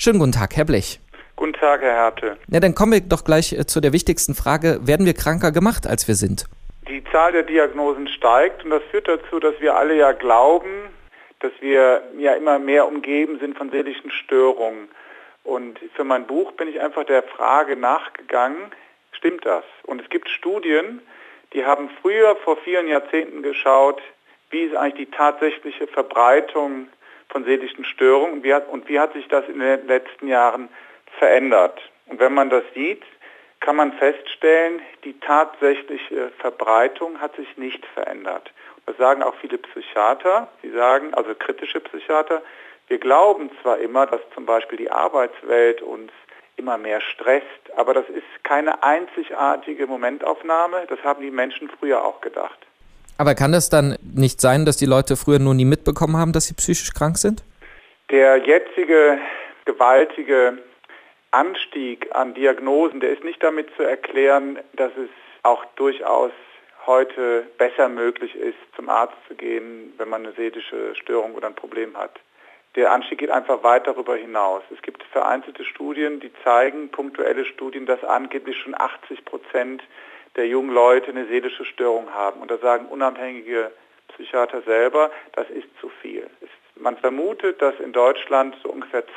Schönen guten Tag, Herr Blech. Guten Tag, Herr Härte. Ja, dann kommen wir doch gleich zu der wichtigsten Frage. Werden wir kranker gemacht, als wir sind? Die Zahl der Diagnosen steigt und das führt dazu, dass wir alle ja glauben, dass wir ja immer mehr umgeben sind von seelischen Störungen. Und für mein Buch bin ich einfach der Frage nachgegangen, stimmt das? Und es gibt Studien, die haben früher vor vielen Jahrzehnten geschaut, wie ist eigentlich die tatsächliche Verbreitung von seelischen Störungen und wie hat sich das in den letzten Jahren verändert. Und wenn man das sieht, kann man feststellen, die tatsächliche Verbreitung hat sich nicht verändert. Das sagen auch viele Psychiater, sie sagen, also kritische Psychiater, wir glauben zwar immer, dass zum Beispiel die Arbeitswelt uns immer mehr stresst, aber das ist keine einzigartige Momentaufnahme, das haben die Menschen früher auch gedacht. Aber kann das dann nicht sein, dass die Leute früher nur nie mitbekommen haben, dass sie psychisch krank sind? Der jetzige gewaltige Anstieg an Diagnosen, der ist nicht damit zu erklären, dass es auch durchaus heute besser möglich ist, zum Arzt zu gehen, wenn man eine seelische Störung oder ein Problem hat. Der Anstieg geht einfach weit darüber hinaus. Es gibt vereinzelte Studien, die zeigen, punktuelle Studien, dass angeblich schon 80% der jungen Leute eine seelische Störung haben. Und da sagen unabhängige Psychiater selber, das ist zu viel. Man vermutet, dass in Deutschland so ungefähr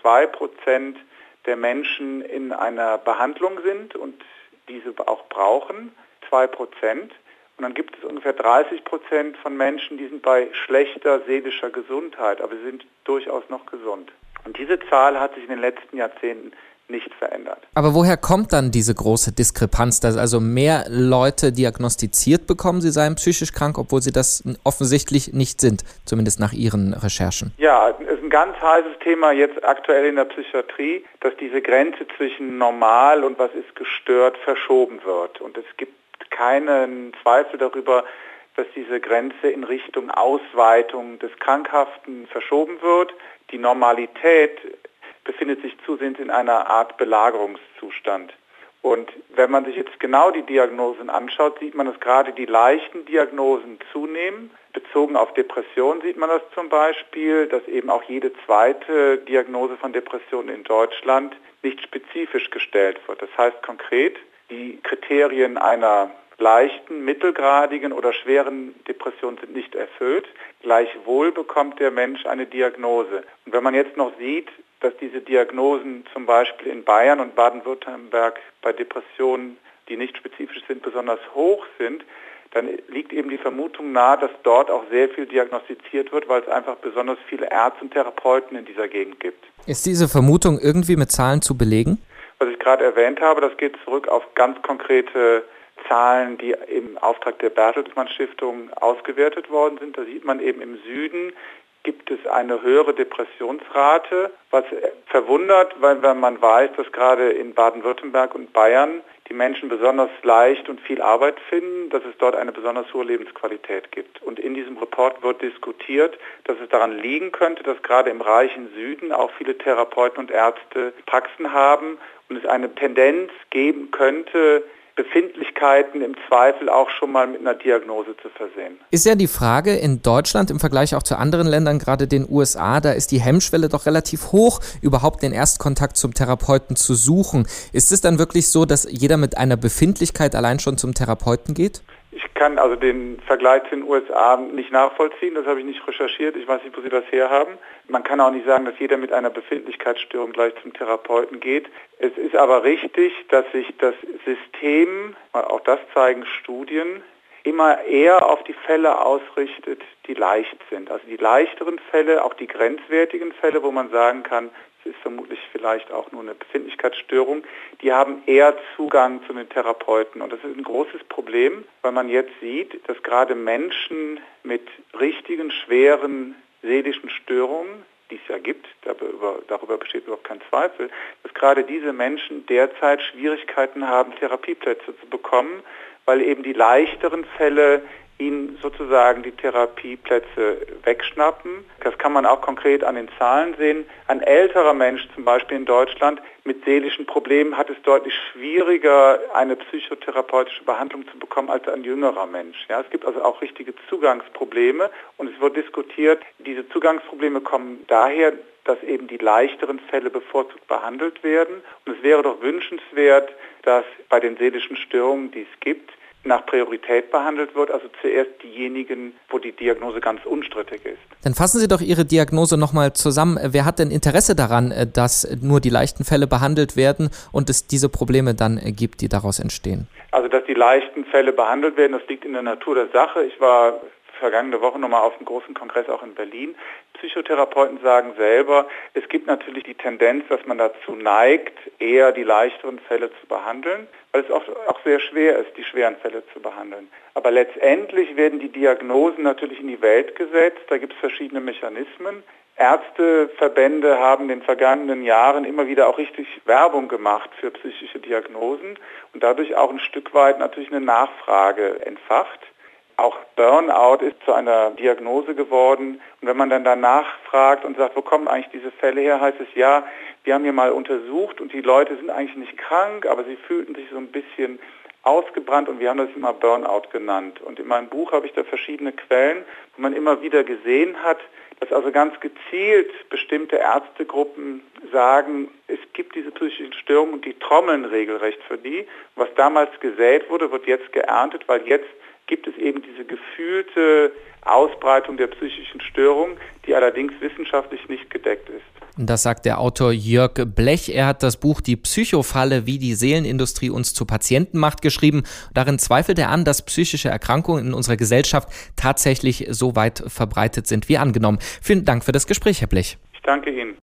2% der Menschen in einer Behandlung sind und diese auch brauchen, 2%. Und dann gibt es ungefähr 30% von Menschen, die sind bei schlechter seelischer Gesundheit, aber sie sind durchaus noch gesund. Und diese Zahl hat sich in den letzten Jahrzehnten nicht verändert. Aber woher kommt dann diese große Diskrepanz, dass also mehr Leute diagnostiziert bekommen, sie seien psychisch krank, obwohl sie das offensichtlich nicht sind, zumindest nach Ihren Recherchen? Ja, es ist ein ganz heißes Thema jetzt aktuell in der Psychiatrie, dass diese Grenze zwischen normal und was ist gestört verschoben wird. Und es gibt keinen Zweifel darüber, dass diese Grenze in Richtung Ausweitung des Krankhaften verschoben wird. Die Normalität befindet sich zusehends in einer Art Belagerungszustand. Und wenn man sich jetzt genau die Diagnosen anschaut, sieht man, dass gerade die leichten Diagnosen zunehmen. Bezogen auf Depressionen sieht man das zum Beispiel, dass eben auch jede zweite Diagnose von Depressionen in Deutschland nicht spezifisch gestellt wird. Das heißt konkret, die Kriterien einer leichten, mittelgradigen oder schweren Depression sind nicht erfüllt. Gleichwohl bekommt der Mensch eine Diagnose. Und wenn man jetzt noch sieht, dass diese Diagnosen zum Beispiel in Bayern und Baden-Württemberg bei Depressionen, die nicht spezifisch sind, besonders hoch sind, dann liegt eben die Vermutung nahe, dass dort auch sehr viel diagnostiziert wird, weil es einfach besonders viele Ärzte und Therapeuten in dieser Gegend gibt. Ist diese Vermutung irgendwie mit Zahlen zu belegen? Was ich gerade erwähnt habe, das geht zurück auf ganz konkrete Zahlen, die im Auftrag der Bertelsmann Stiftung ausgewertet worden sind. Da sieht man eben im Süden gibt es eine höhere Depressionsrate, was verwundert, weil man weiß, dass gerade in Baden-Württemberg und Bayern die Menschen besonders leicht und viel Arbeit finden, dass es dort eine besonders hohe Lebensqualität gibt. Und in diesem Report wird diskutiert, dass es daran liegen könnte, dass gerade im reichen Süden auch viele Therapeuten und Ärzte Praxen haben und es eine Tendenz geben könnte, Befindlichkeiten im Zweifel auch schon mal mit einer Diagnose zu versehen. Ist ja die Frage in Deutschland im Vergleich auch zu anderen Ländern, gerade den USA, da ist die Hemmschwelle doch relativ hoch, überhaupt den Erstkontakt zum Therapeuten zu suchen. Ist es dann wirklich so, dass jeder mit einer Befindlichkeit allein schon zum Therapeuten geht? Ich kann also den Vergleich zu den USA nicht nachvollziehen, das habe ich nicht recherchiert, ich weiß nicht, wo Sie das herhaben. Man kann auch nicht sagen, dass jeder mit einer Befindlichkeitsstörung gleich zum Therapeuten geht. Es ist aber richtig, dass sich das System, auch das zeigen Studien, immer eher auf die Fälle ausrichtet, die leicht sind. Also die leichteren Fälle, auch die grenzwertigen Fälle, wo man sagen kann, es ist vermutlich vielleicht auch nur eine Befindlichkeitsstörung, die haben eher Zugang zu den Therapeuten. Und das ist ein großes Problem, weil man jetzt sieht, dass gerade Menschen mit richtigen, schweren seelischen Störungen, die es ja gibt, darüber besteht überhaupt kein Zweifel, dass gerade diese Menschen derzeit Schwierigkeiten haben, Therapieplätze zu bekommen, weil eben die leichteren Fälle ihnen sozusagen die Therapieplätze wegschnappen. Das kann man auch konkret an den Zahlen sehen. Ein älterer Mensch zum Beispiel in Deutschland mit seelischen Problemen hat es deutlich schwieriger, eine psychotherapeutische Behandlung zu bekommen als ein jüngerer Mensch. Ja, es gibt also auch richtige Zugangsprobleme und es wird diskutiert, diese Zugangsprobleme kommen daher, dass eben die leichteren Fälle bevorzugt behandelt werden. Und es wäre doch wünschenswert, dass bei den seelischen Störungen, die es gibt, nach Priorität behandelt wird, also zuerst diejenigen, wo die Diagnose ganz unstrittig ist. Dann fassen Sie doch Ihre Diagnose nochmal zusammen. Wer hat denn Interesse daran, dass nur die leichten Fälle behandelt werden und es diese Probleme dann gibt, die daraus entstehen? Also, dass die leichten Fälle behandelt werden, das liegt in der Natur der Sache. Ich war vergangene Woche nochmal auf einem großen Kongress auch in Berlin. Psychotherapeuten sagen selber, es gibt natürlich die Tendenz, dass man dazu neigt, eher die leichteren Fälle zu behandeln, weil es auch sehr schwer ist, die schweren Fälle zu behandeln. Aber letztendlich werden die Diagnosen natürlich in die Welt gesetzt. Da gibt es verschiedene Mechanismen. Ärzteverbände haben in den vergangenen Jahren immer wieder auch richtig Werbung gemacht für psychische Diagnosen und dadurch auch ein Stück weit natürlich eine Nachfrage entfacht. Auch Burnout ist zu einer Diagnose geworden. Und wenn man dann danach fragt und sagt, wo kommen eigentlich diese Fälle her, heißt es, ja, wir haben hier mal untersucht und die Leute sind eigentlich nicht krank, aber sie fühlten sich so ein bisschen ausgebrannt und wir haben das immer Burnout genannt. Und in meinem Buch habe ich da verschiedene Quellen, wo man immer wieder gesehen hat, dass also ganz gezielt bestimmte Ärztegruppen sagen, es gibt diese psychischen Störungen und die trommeln regelrecht für die. Was damals gesät wurde, wird jetzt geerntet, weil jetzt gibt es eben diese gefühlte Ausbreitung der psychischen Störung, die allerdings wissenschaftlich nicht gedeckt ist. Das sagt der Autor Jörg Blech. Er hat das Buch Die Psychofalle, wie die Seelenindustrie uns zu Patienten macht, geschrieben. Darin zweifelt er an, dass psychische Erkrankungen in unserer Gesellschaft tatsächlich so weit verbreitet sind wie angenommen. Vielen Dank für das Gespräch, Herr Blech. Ich danke Ihnen.